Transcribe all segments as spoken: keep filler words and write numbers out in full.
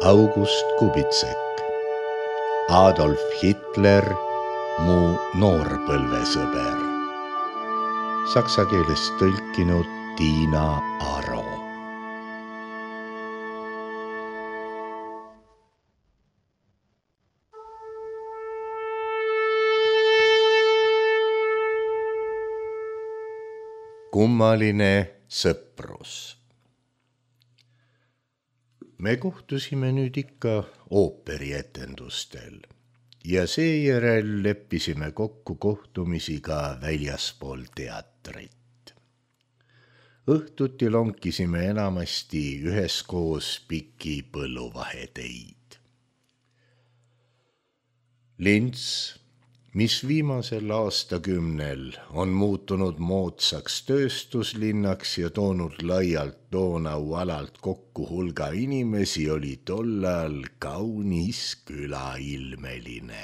August Kubitsek, Adolf Hitler, mu noorpõlvesõber. Saksa keelest tõlkinud Tiina Aro. Kummaline sõprus. Me kohtusime nüüd ikka ooperietendustel ja seejärel leppisime kokku kohtumisi ka väljaspool teatrit. Õhtuti lonkisime enamasti üheskoos piki põlluvaheteid. Linz, mis viimasel aastakümnel on muutunud moodsaks tööstuslinnaks ja toonud laialt Donau alalt kokku hulga inimesi, oli tollal kaunis külailmeline.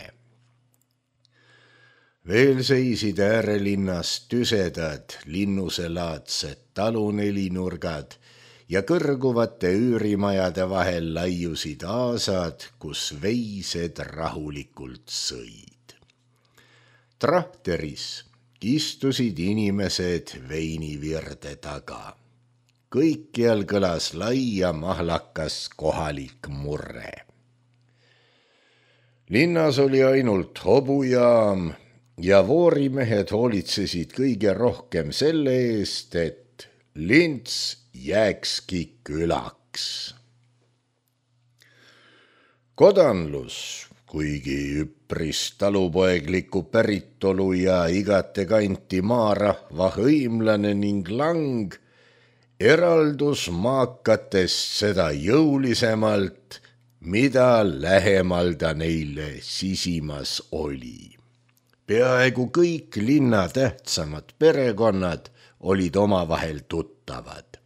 Veel seisid äärelinnas tüsedad linnuselaadsed talunelinurgad ja kõrguvate üürimajade vahel laiusid aasad, kus veised rahulikult sõid. Trahteris istusid inimesed veinivirde taga. Kõikjal kõlas lai ja mahlakas kohalik murre. Linnas oli ainult hobujaam ja voorimehed hoolitsesid kõige rohkem selle eest, et Linz jääkski külaks. Kodanlus, kuigi üpris talupoegliku päritolu ja igate kanti maarahva hõimlane ning lang, eraldus maakatest seda jõulisemalt, mida lähemal ta neile sisimas oli. Peaaegu kõik linna tähtsamad perekonnad olid omavahel tuttavad.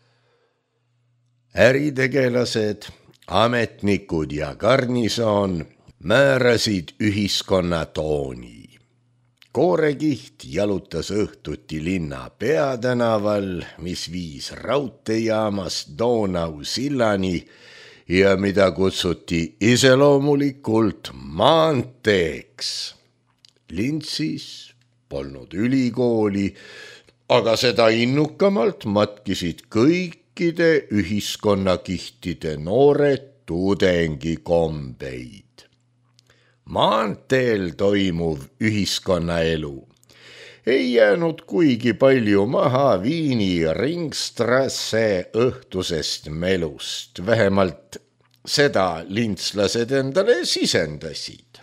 Äritegelased, ametnikud ja garnison määrasid ühiskonna tooni. Koorekiht jalutas õhtuti linna peatänaval, mis viis raudteejaamast Donau sillani ja mida kutsuti iseloomulikult maanteeks. Linzis polnud ülikooli, aga seda innukamalt matkisid kõikide ühiskonnakihtide noored tudengikombeid. Maanteel toimuv ühiskonnaelu ei jäänud kuigi palju maha Viini Ringstrasse õhtusest melust, vähemalt seda lintslased endale sisendasid.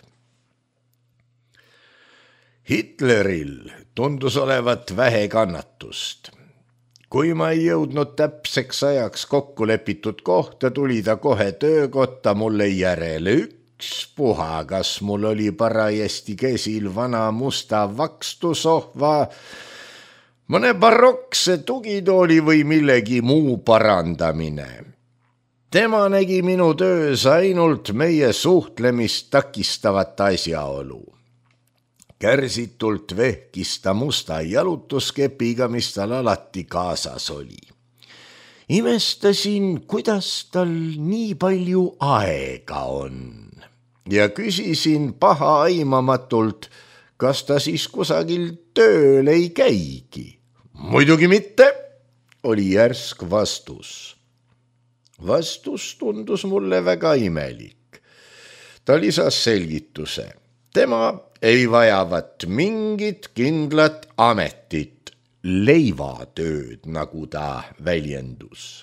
Hitleril tundus olevat vähe kannatust. Kui ma ei jõudnud täpseks ajaks kokku lepitud kohta, tuli ta kohe töökotta mulle järele. Ükspuha, kas mul oli parajasti käsil vana musta vakstusohva, mõne barokse tugitooli või millegi muu parandamine. Tema nägi minu töös ainult meie suhtlemist takistavat asjaolu. Kärsitult vehkis ta musta jalutuskepiga, mis tal alati kaasas oli. Imestasin, kuidas tal nii palju aega on. Ja küsisin paha aimamatult, kas ta siis kusagil tööl ei käigi. Muidugi mitte, oli järsk vastus. Vastus tundus mulle väga imelik. Ta lisas selgituse. Tema ei vajavat mingit kindlat ametit, leivatööd, nagu ta väljendus.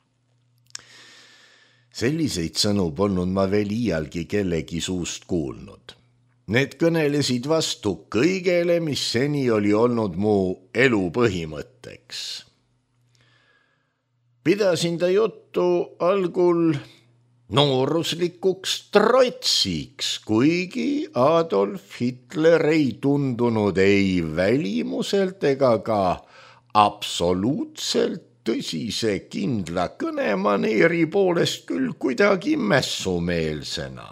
Selliseid sõnu polnud ma veel iialgi kellegi suust kuulnud. Need kõnelesid vastu kõigele, mis seni oli olnud mu elu põhimõtteks. Pidasin ta juttu algul nooruslikuks trotsiks, kuigi Adolf Hitler ei tundunud ei välimuselt ega ka absoluutselt tõsise kindla kõnemaneeri poolest küll kuidagi mässumeelsena.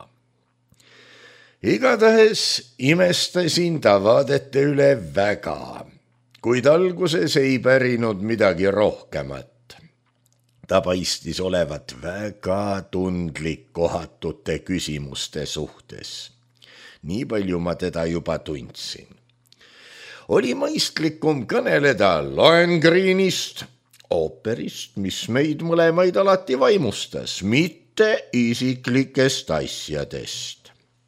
Igatahes imestasin ta vaadete üle väga, kuid alguses ei pärinud midagi rohkemat. ta paistis olevat väga tundlik kohatute küsimuste suhtes. Nii palju ma teda juba tundsin. Oli mõistlikum kõneleda Lohengreenist, ooperist, mis meid mõlemaid alati vaimustas, mitte isiklikest asjadest.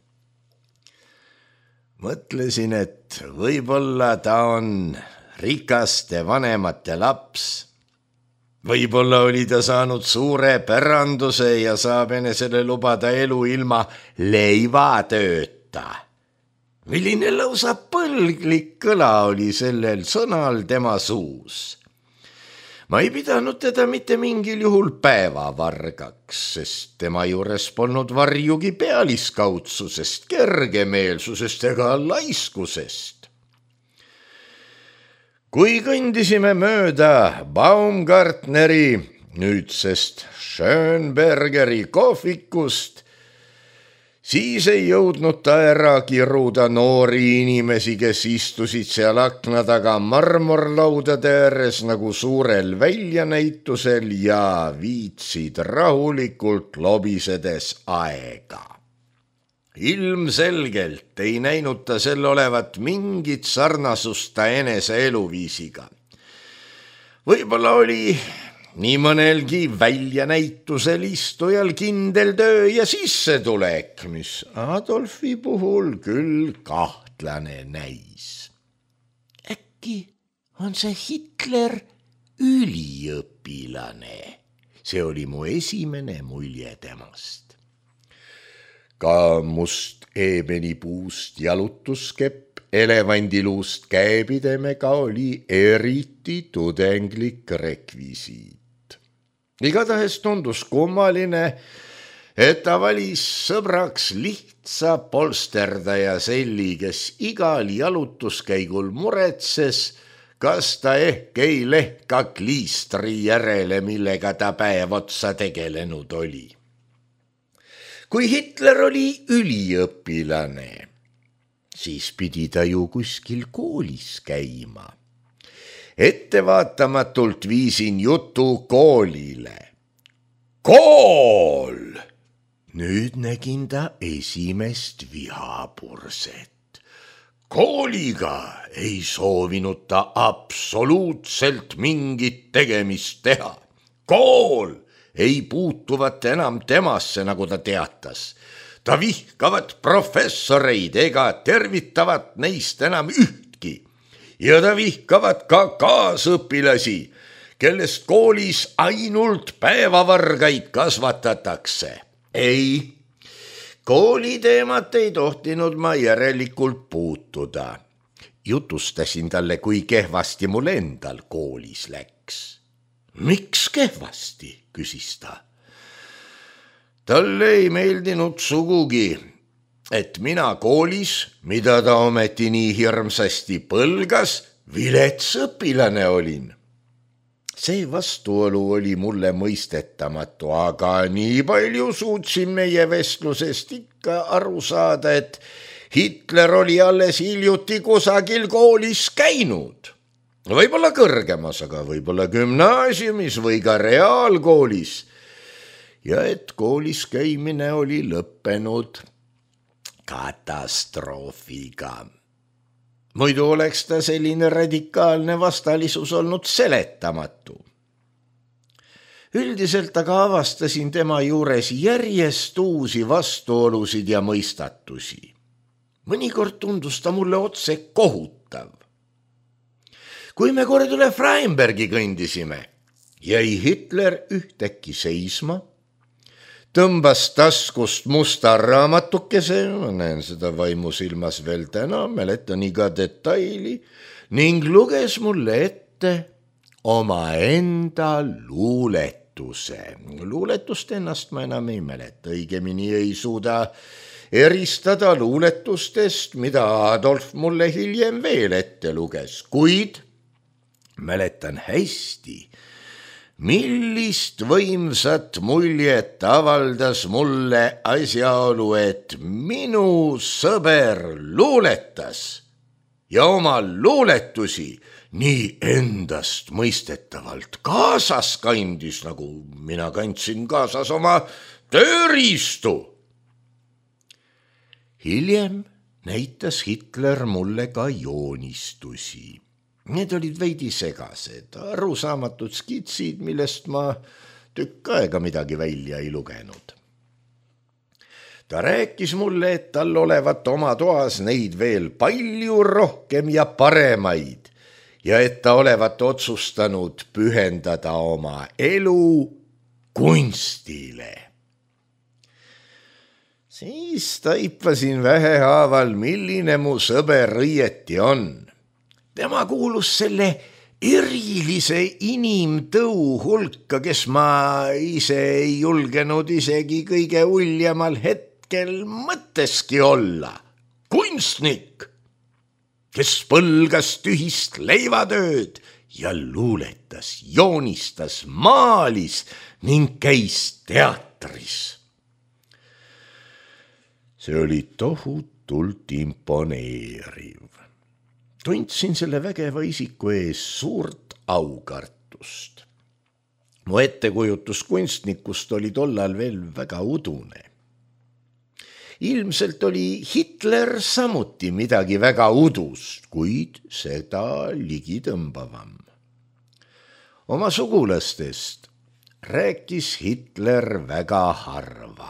Mõtlesin, et võib-olla ta on rikaste vanemate laps. Võib-olla oli ta saanud suure päranduse ja saab enesele lubada elu ilma leivatööta. Milline lausa põlglik kõla oli sellel sõnal tema suus. Ma ei pidanud teda mitte mingil juhul päevavargaks, sest tema juures polnud varjugi pealiskaudsusest, kergemeelsusest ega laiskusest. Kui kõndisime mööda Baumgartneri, nüüdsest Schönbergeri kohvikust, siis ei jõudnud ta ära kiruda noori inimesi, kes istusid seal akna taga marmorlaudade ääres nagu suurel väljanäitusel ja viitsid rahulikult lobisedes aega. Ilmselgelt ei näinud ta sel olevat mingit sarnasust ta enese eluviisiga. Võib-olla oli nii mõnelgi väljanäitusel istujal kindel töö ja sissetulek, mis Adolfi puhul küll kahtlane näis. Äkki on see Hitler üliõpilane? See oli mu esimene mulje temast. Ka must eebenipuust jalutuskepp elevandiluust käepidemega oli eriti tudenglik rekvisiit. Igatahes tundus kummaline, et ta valis sõbraks lihtsa polsterdaja selli, kes igal jalutuskäigul muretses, kas ta ehk ei lehka kliistri järele, millega ta päev otsa tegelenud oli. Kui Hitler oli üliõpilane, siis pidi ta ju kuskil koolis käima. Ettevaatamatult viisin jutu koolile. Kool! Nüüd nägin ta esimest vihapurset. Kooliga ei soovinud ta absoluutselt mingit tegemist teha. Kool ei puutuvat enam temasse, nagu ta teatas. Ta vihkavat professoreid ega tervitavat neist enam ühtki. Ja ta vihkavat ka kaasõpilasi, kellest koolis ainult päevavargaid kasvatatakse. Ei, kooliteemat ei tohtinud ma järelikult puutuda. Jutustasin talle, kui kehvasti mul endal koolis läks. Miks kehvasti, küsis ta. Talle ei meeldinud sugugi, et mina koolis, mida ta ometi nii hirmsasti põlgas, viletsõpilane olin. See vastuolu oli mulle mõistetamatu, aga nii palju suutsin meie vestlusest ikka aru saada, et Hitler oli alles hiljuti kusagil koolis käinud. Võib-olla kõrgemas, aga võib-olla gümnaasiumis või ka reaalkoolis. Ja et koolis käimine oli lõppenud katastroofiga. Muidu oleks ta selline radikaalne vastalisus olnud seletamatu. Üldiselt aga avastasin tema juures järjest uusi vastuolusid ja mõistatusi. Mõnikord tundus ta mulle otse kohutav. Kui me kord üle Freinbergi kõndisime, jäi Hitler ühtäkki seisma, tõmbas taskust musta raamatukese, ma näen seda vaimusilmas veel täna, mäletan iga detaili, ning luges mulle ette omaenda luuletuse. Luuletust ennast ma enam ei mäleta, õigemini ei suuda eristada luuletustest, mida Adolf mulle hiljem veel ette luges, kuid mäletan hästi, millist võimsat muljet avaldas mulle asjaolu, et minu sõber luuletas ja oma luuletusi nii endast mõistetavalt kaasas kandis, nagu mina kandsin kaasas oma tööriistu. Hiljem näitas Hitler mulle ka joonistusi. Need olid veidi segased, arusaamatud skitsid, millest ma tükk aega midagi välja ei lugenud. Ta rääkis mulle, et tal olevat oma toas neid veel palju rohkem ja paremaid ja et ta olevat otsustanud pühendada oma elu kunstile. Siis taipasin vähehaaval, milline mu sõber õieti on. Tema kuulus selle erilise inimtõu hulka, kes ma ise ei julgenud isegi kõige uljamal hetkel mõtteski olla. Kunstnik, kes põlgas tühist leivatööd ja luuletas, joonistas, maalis ning käis teatris. See oli tohutult imponeeriv. Tundsin selle vägeva isiku ees suurt aukartust. Mu ettekujutus kunstnikust oli tollal veel väga udune. Ilmselt oli Hitler samuti midagi väga udust, kuid seda ligitõmbavam. Oma sugulastest rääkis Hitler väga harva.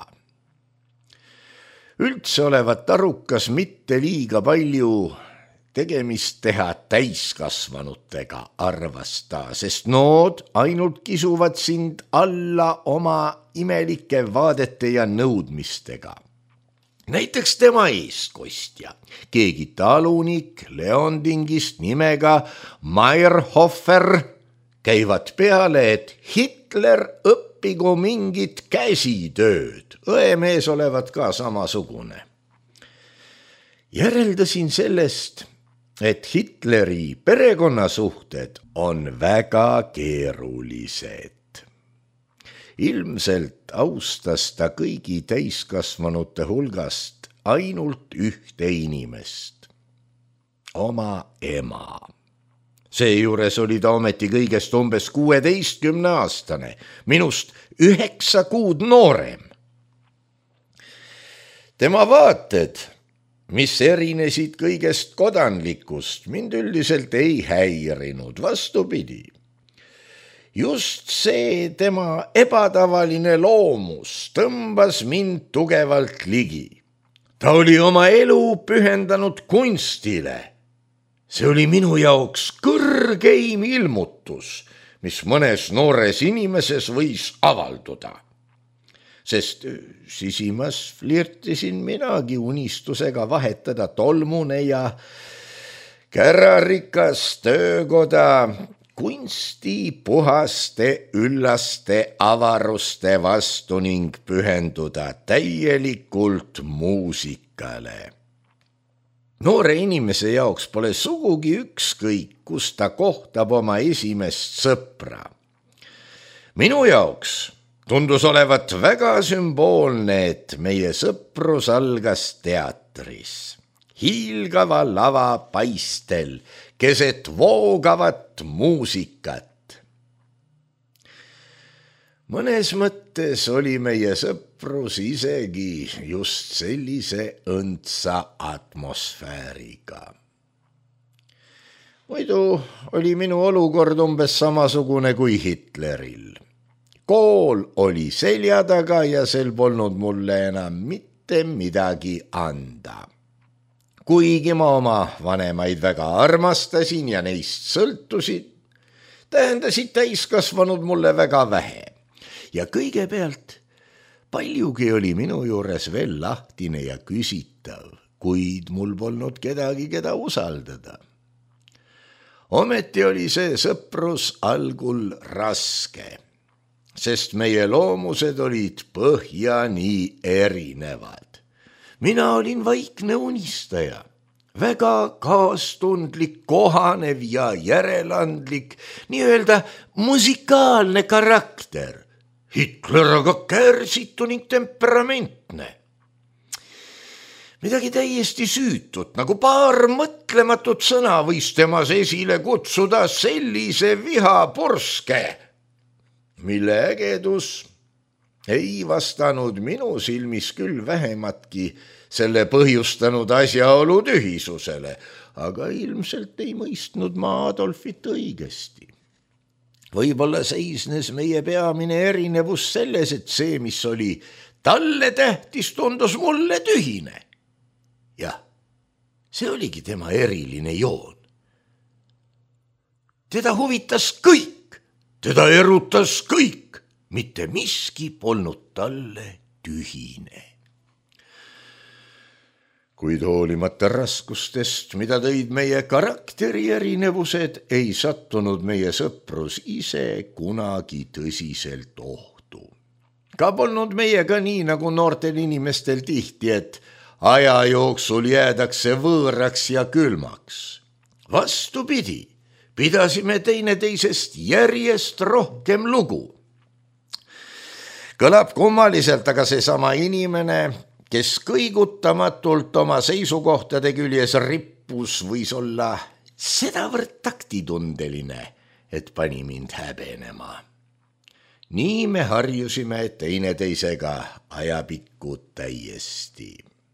Üldse olevat arukas mitte liiga palju tegemist teha täiskasvanutega, arvas ta, sest nood ainult kisuvad sind alla oma imelike vaadete ja nõudmistega. Näiteks tema eestkostja, keegi talunik Leondingist nimega Meyerhofer, käivad peale, et Hitler õppigu mingit käsitööd, õemees olevat ka samasugune. Järeldasin sellest, et Hitleri perekonnasuhted on väga keerulised. Ilmselt austas ta kõigi täiskasvanute hulgast ainult ühte inimest, oma ema. Seejuures oli ta ometi kõigest umbes kuueteistkümne aastane, minust üheksa kuud noorem. Tema vaated, mis erinesid kõigest kodanlikust, mind üldiselt ei häirinud, vastupidi. Just see tema ebatavaline loomus tõmbas mind tugevalt ligi. Ta oli oma elu pühendanud kunstile. See oli minu jaoks kõrgeim ilmutus, mis mõnes noores inimeses võis avalduda. Sest sisimas flirtisin minagi unistusega vahetada tolmune ja kärarikas töökoda kunsti puhaste üllaste avaruste vastu ning pühenduda täielikult muusikale. Noore inimese jaoks pole sugugi ükskõik, kus ta kohtab oma esimest sõpra. Minu jaoks tundus olevat väga sümboolne, et meie sõprus algas teatris, hiilgava lava paistel, keset voogavat muusikat. Mõnes mõttes oli meie sõprus isegi just sellise õndsa atmosfääriga. Muidu oli minu olukord umbes samasugune kui Hitleril. Kool oli selja taga ja sel polnud mulle enam mitte midagi anda. Kuigi ma oma vanemaid väga armastasin ja neist sõltusid, tähendasid täiskasvanud mulle väga vähe. Ja kõigepealt paljugi oli minu juures veel lahtine ja küsitav, kuid mul polnud kedagi, keda usaldada. Ometi oli see sõprus algul raske, sest meie loomused olid põhjani erinevad. Mina olin vaikne unistaja, väga kaastundlik, kohanev ja järelandlik, nii-öelda musikaalne karakter. Hitler aga kärsitu ning temperamentne. midagi täiesti süütut, nagu paar mõtlematut sõna võis temas esile kutsuda sellise vihapurske, mille ägedus ei vastanud minu silmis küll vähematki selle põhjustanud asjaolu tühisusele, aga ilmselt ei mõistnud ma Adolfit õigesti. Võib-olla seisnes meie peamine erinevus selles, et see, mis oli talle tähtis, tundus mulle tühine. Jah, see oligi tema eriline joon. Teda huvitas kõik, teda erutas kõik, mitte miski polnud talle tühine. Kuid hoolimata raskustest, mida tõid meie karakteri erinevused, ei sattunud meie sõprus ise kunagi tõsiselt ohtu. Ka polnud meiega nii nagu noortel inimestel tihti, et aja jooksul jäädakse võõraks ja külmaks. Vastupidi, pidasime teineteisest järjest rohkem lugu. Kõlab kummaliselt, aga seesama inimene, kes kõigutamatult oma seisukohtade küljes rippus, võis olla sedavõrd taktitundeline, et pani mind häbenema. Nii me harjusime teineteisega ajapikku täiesti.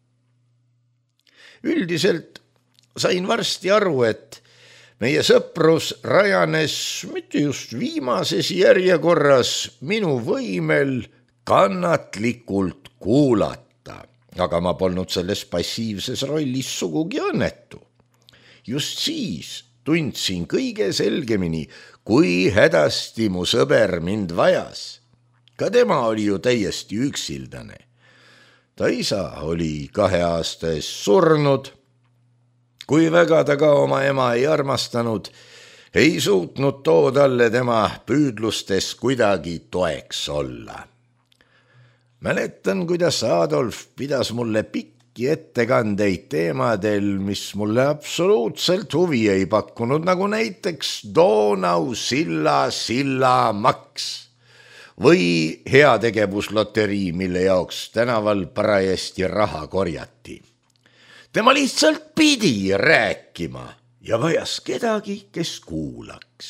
Üldiselt sain varsti aru, et meie sõprus rajanes mitte just viimases järjekorras minu võimel kannatlikult kuulata, aga ma polnud selles passiivses rollis sugugi õnnetu. Just siis tundsin kõige selgemini, kui hädasti mu sõber mind vajas. Ka tema oli ju täiesti üksildane. Ta isa oli kahe aasta eest surnud. Kui väga ta ka oma ema ei armastanud, ei suutnud too talle tema püüdlustes kuidagi toeks olla. Mäletan, kuidas Adolf pidas mulle pikki ettekandeid teemadel, mis mulle absoluutselt huvi ei pakkunud, nagu näiteks Donau silla silla maks või heategevusloterii, mille jaoks tänaval parajasti raha korjati. Tema lihtsalt pidi rääkima ja vajas kedagi, kes kuulaks.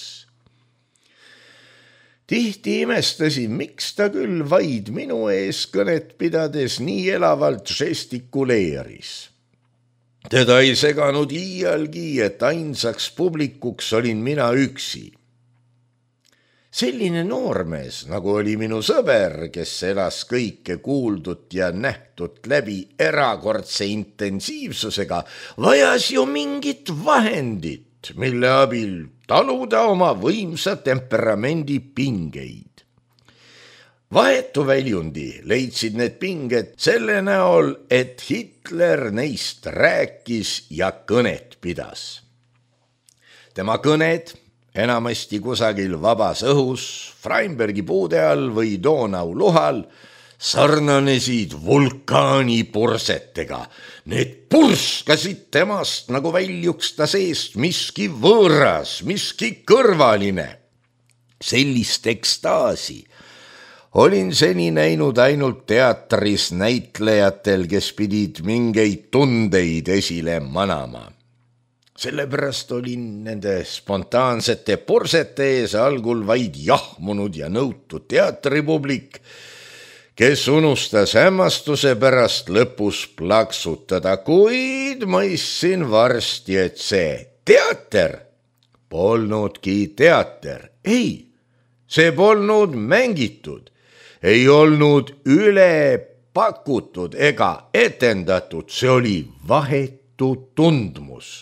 Tihti imestasin, miks ta küll vaid minu ees kõnet pidades nii elavalt žestikuleeris. Teda ei seganud iialgi, et ainsaks publikuks olin mina üksi. Selline noormees, nagu oli minu sõber, kes elas kõike kuuldut ja nähtut läbi erakordse intensiivsusega, vajas ju mingit vahendit, mille abil taluda oma võimsa temperamendi pingeid. Vahetu väljundi leidsid need pinged selle näol, et Hitler neist rääkis ja kõnet pidas. Tema kõned enamasti kusagil vabas õhus, Freimbergi puude all või Donau luhal, sarnanesid vulkaanipursetega. Need purskasid temast, nagu väljuks ta seest miski võõras, miski kõrvaline. Sellist ekstaasi olin seni näinud ainult teatris näitlejatel, kes pidid mingeid tundeid esile manama. Sellepärast olin nende spontaansete pursete ees algul vaid jahmunud ja nõutud teatripublik, kes unustas hämmastuse pärast lõpus plaksutada, kuid mõistsin varsti, et see teater polnudki teater. Ei, see polnud mängitud, ei olnud üle pakutud ega etendatud, see oli vahetu tundmus.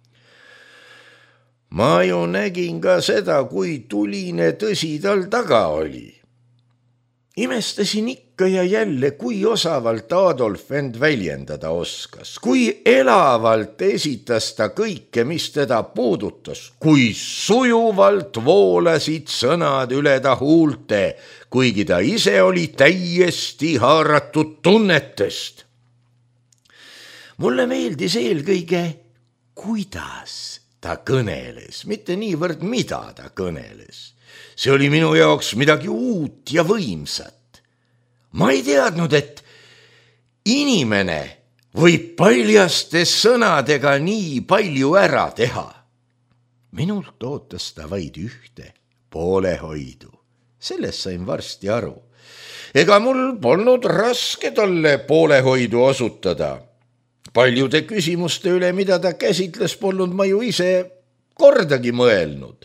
Ma ju nägin ka seda, kui tuline tõsi tal taga oli. Imestasin ikka ja jälle, kui osavalt Adolf end väljendada oskas, kui elavalt esitas ta kõike, mis teda puudutas, kui sujuvalt voolasid sõnad üle ta huulte, kuigi ta ise oli täiesti haaratud tunnetest. Mulle meeldis eelkõige, kuidas ta kõneles, mitte niivõrd mida ta kõneles. See oli minu jaoks midagi uut ja võimsat. Ma ei teadnud, et inimene võib paljaste sõnadega nii palju ära teha. Minult ootas ta vaid ühte, poolehoidu. Sellest sain varsti aru. Ega mul polnud raske talle poolehoidu osutada. Paljude küsimuste üle, mida ta käsitles, polnud ma ju ise kordagi mõelnud.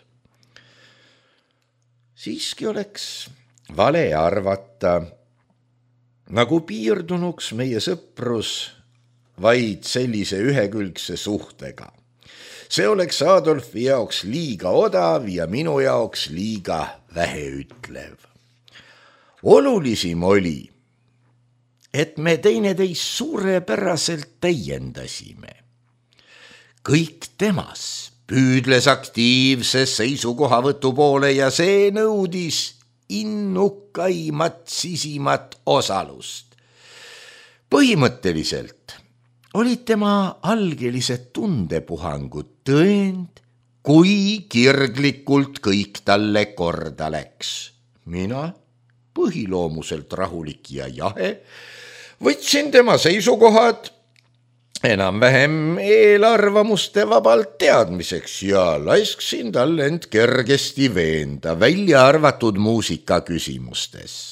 Siiski oleks vale arvata, nagu piirdunuks meie sõprus vaid sellise ühekülgse suhtega. See oleks Adolfi jaoks liiga odav ja minu jaoks liiga väheütlev. Olulisim oli, et me teineteist suurepäraselt täiendasime. Kõik temas püüdles aktiivse seisukohavõtu poole ja see nõudis innukaimat sisimat osalust. Põhimõtteliselt olid tema algelised tundepuhangud tõend, kui kirglikult kõik talle korda läks. Mina, põhiloomuselt rahulik ja jahe, võtsin tema seisukohad enam-vähem eelarvamuste vabalt teadmiseks ja laisksin talle end kergesti veenda, välja arvatud muusika küsimustes.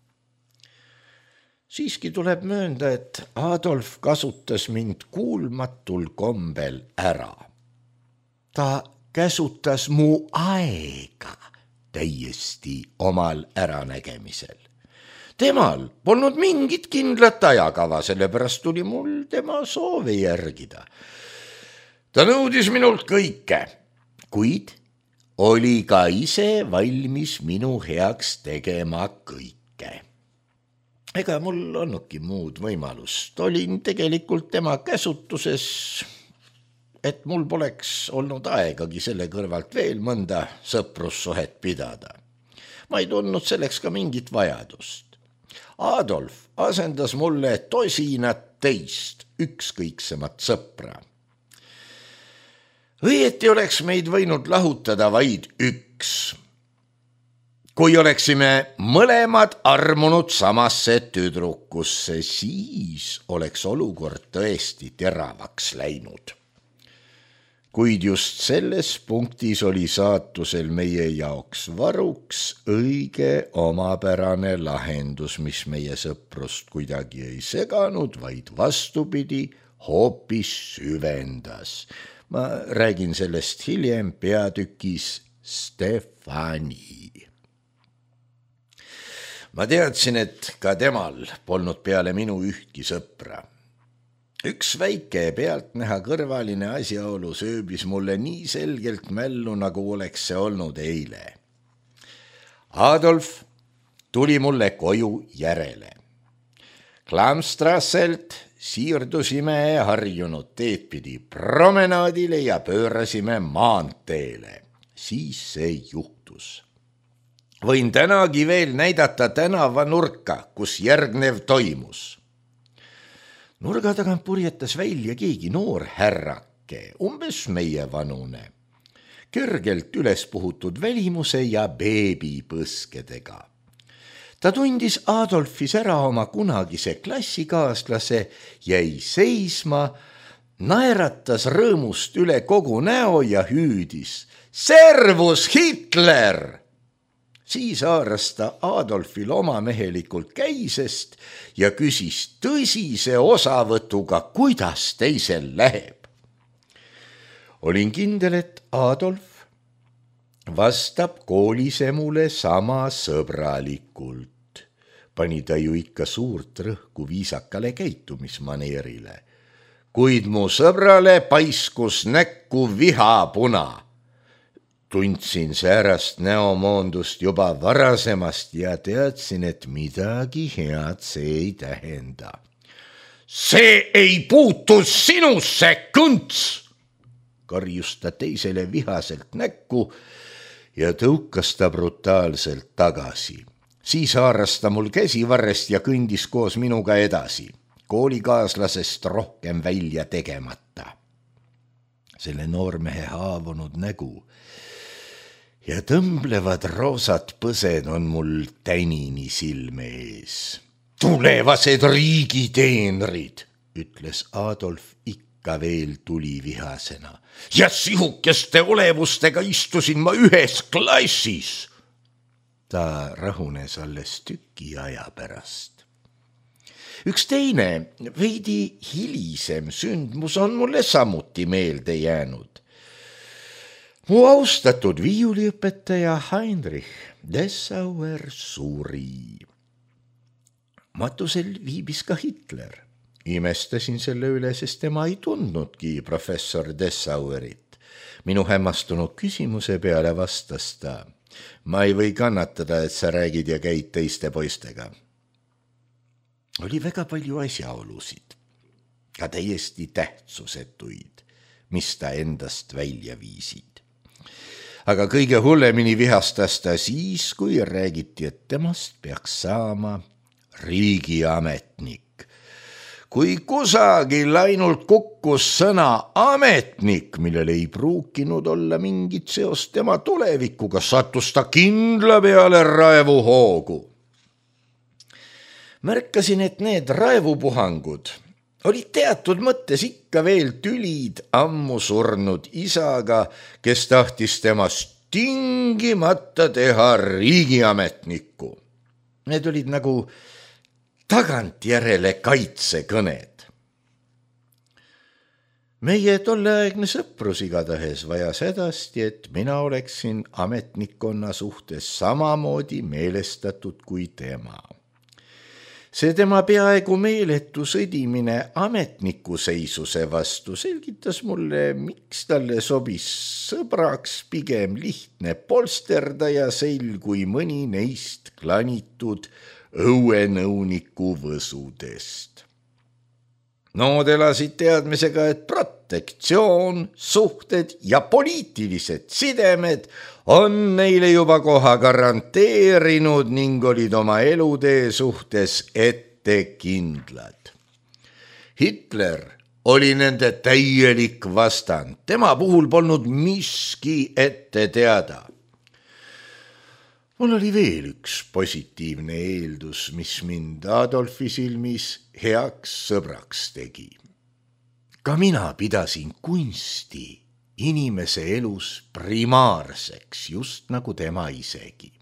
Siiski tuleb möönda, et Adolf kasutas mind kuulmatul kombel ära. Ta käsutas mu aega täiesti omal äranägemisel. Temal polnud mingit kindlat ajakava, sellepärast tuli mul tema soove järgida. Ta nõudis minult kõike, kuid oli ka ise valmis minu heaks tegema kõike. Ega mul onnuki muud võimalust. Olin tegelikult tema käsutuses, et mul poleks olnud aegagi selle kõrvalt veel mõnda sõprussuhet pidada. Ma ei tundnud selleks ka mingit vajadust. Adolf asendas mulle tosinat teist ükskõiksemat sõpra. Õieti oleks meid võinud lahutada vaid üks, kui oleksime mõlemad armunud samasse tüdrukusse, siis oleks olukord tõesti teravaks läinud. Kuid just selles punktis oli saatusel meie jaoks varuks õige omapärane lahendus, mis meie sõprust kuidagi ei seganud, vaid vastupidi hoopis süvendas. Ma räägin sellest hiljem peatükis Stefani. Ma teadsin, et ka temal polnud peale minu ühtki sõpra. Üks väike pealtnäha kõrvaline asjaolu sööbis mulle nii selgelt mällu, nagu oleks see olnud eile. Adolf tuli mulle koju järele. Klamstrasselt siirdusime harjunud teed pidi promenaadile ja pöörasime maanteele. Siis see juhtus. Võin tänagi veel näidata tänava nurka, kus järgnev toimus. Nurga tagant purjetas välja keegi noor härrake, umbes meie vanune, kergelt üles puhutud välimuse ja beebipõskedega. Ta tundis Adolfis ära oma kunagise klassikaaslase, jäi seisma, naeratas rõõmust üle kogu näo ja hüüdis: "Servus, Hitler!" Siis haaras ta Adolfil omamehelikult käisest ja küsis tõsise osavõtuga, kuidas teisel läheb. Olin kindel, et Adolf vastab koolisemule sama sõbralikult. Pani ta ju ikka suurt rõhku viisakale käitumismaneerile. Kuid mu sõbrale paiskus näkku vihapuna. Tundsin säärast näomoondust juba varasemast ja teadsin, et midagi head see ei tähenda. "See ei puutu sinusse, kõnts!" karjus ta teisele vihaselt näkku ja tõukas ta brutaalselt tagasi. Siis haaras ta mul käsivarrest ja kõndis koos minuga edasi, koolikaaslasest rohkem välja tegemata. Selle noormehe haavunud nägu ja tõmblevad roosad põsed on mul tänini silme ees. "Tulevased riigiteenrid," ütles Adolf ikka veel tulivihasena. Ja sihukeste olevustega istusin ma ühes klassis. Ta rahunes alles tüki aja pärast. Üks teine, veidi hilisem sündmus on mulle samuti meelde jäänud. Mu austatud viiuliõpetaja Heinrich Dessauer suri. Matusel viibis ka Hitler. Imestasin selle üle, sest tema ei tundnudki professor Dessauerit. Minu hämmastunud küsimuse peale vastas ta. Ma ei või kannatada, et sa räägid ja käid teiste poistega. Oli väga palju asjaolusid, ka täiesti tähtsusetuid, mis ta endast välja viisid. Aga kõige hullemini vihastas ta siis, kui räägiti, et temast peaks saama riigiametnik. Kui kusagil ainult kukkus sõna ametnik, millel ei pruukinud olla mingit seost tema tulevikuga, sattus ta kindla peale raevuhoogu. Märkasin, et need raevupuhangud olid teatud mõttes ikka veel tülid ammu surnud isaga, kes tahtis temast tingimata teha riigiametnikku. Need olid nagu tagantjärele kaitsekõned. Meie tolleaegne sõprus igatahes vajas hädasti, et mina oleksin ametnikkonna suhtes samamoodi meelestatud kui tema. See tema peaaegu meeletu sõdimine ametniku seisuse vastu selgitas mulle, miks talle sobis sõbraks pigem lihtne polsterdaja sel kui mõni neist klanitud õuenõuniku võsudest. Nood elasid teadmisega, et protektsioon, suhted ja poliitilised sidemed on neile juba koha garanteerinud ning olid oma elutee suhtes ettekindlad. Hitler oli nende täielik vastand, tema puhul polnud miski ette teada. Mul oli veel üks positiivne eeldus, mis mind Adolfi silmis heaks sõbraks tegi. Ka mina pidasin kunsti inimese elus primaarseks, just nagu tema isegi.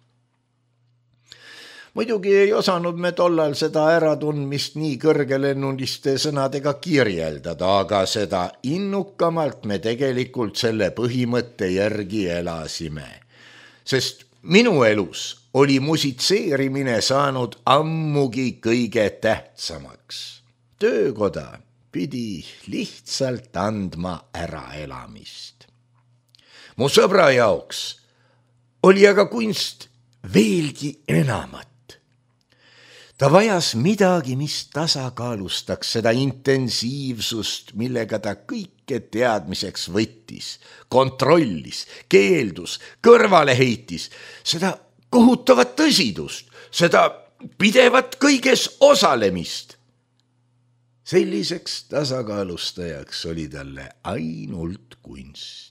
Muidugi ei osanud me tollal seda äratundmist nii kõrgelennuliste sõnadega kirjeldada, aga seda innukamalt me tegelikult selle põhimõtte järgi elasime, sest minu elus oli musitseerimine saanud ammugi kõige tähtsamaks. Töökoda pidi lihtsalt andma äraelamist. Mu sõbra jaoks oli aga kunst veelgi enamat. Ta vajas midagi, mis tasakaalustaks seda intensiivsust, millega ta kõike teadmiseks võttis, kontrollis, keeldus, kõrvale heitis, seda kohutavat tõsidust, seda pidevat kõiges osalemist. Selliseks tasakaalustajaks oli talle ainult kunst.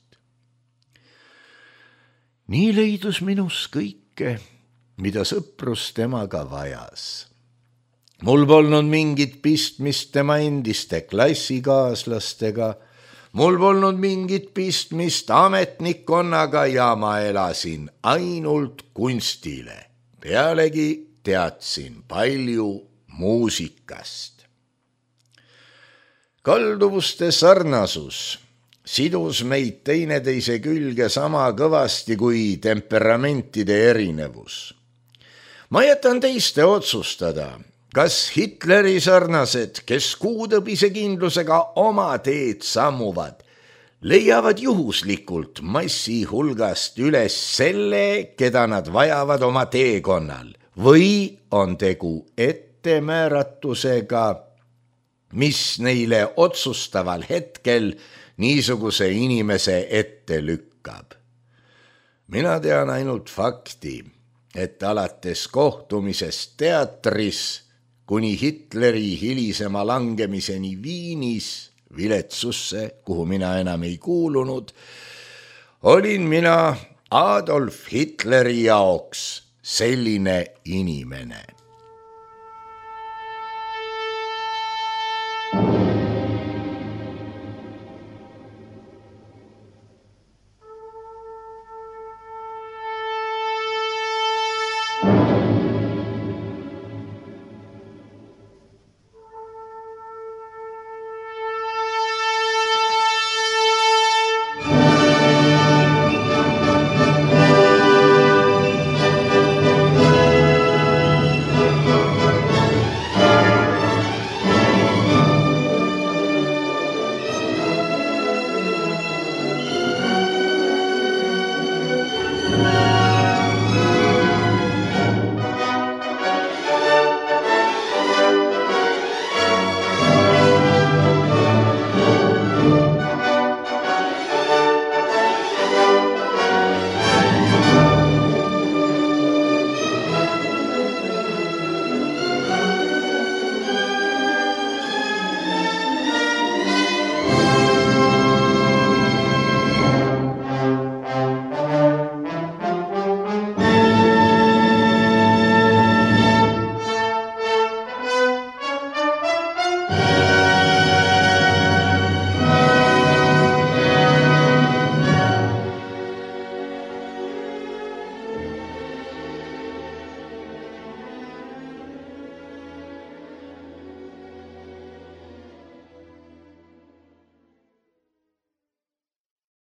Nii leidus minus kõike, mida sõprus temaga vajas. Mul polnud mingit pistmist tema endiste klassikaaslastega, mul polnud mingit pistmist ametnikkonnaga ja ma elasin ainult kunstile. Pealegi teadsin palju muusikast. Kalduvuste sarnasus sidus meid teineteise külge sama kõvasti kui temperamentide erinevus. Ma jätan teiste otsustada, kas Hitleri sarnased, kes kuudõbise kindlusega oma teed sammuvad, leiavad juhuslikult massi hulgast üles selle, keda nad vajavad oma teekonnal, või on tegu ettemääratusega, mis neile otsustaval hetkel niisuguse inimese ette lükkab. Mina tean ainult fakti, et alates kohtumisest teatris kuni Hitleri hilisema langemiseni Viinis, viletsusse, kuhu mina enam ei kuulunud, olin mina Adolf Hitleri jaoks selline inimene.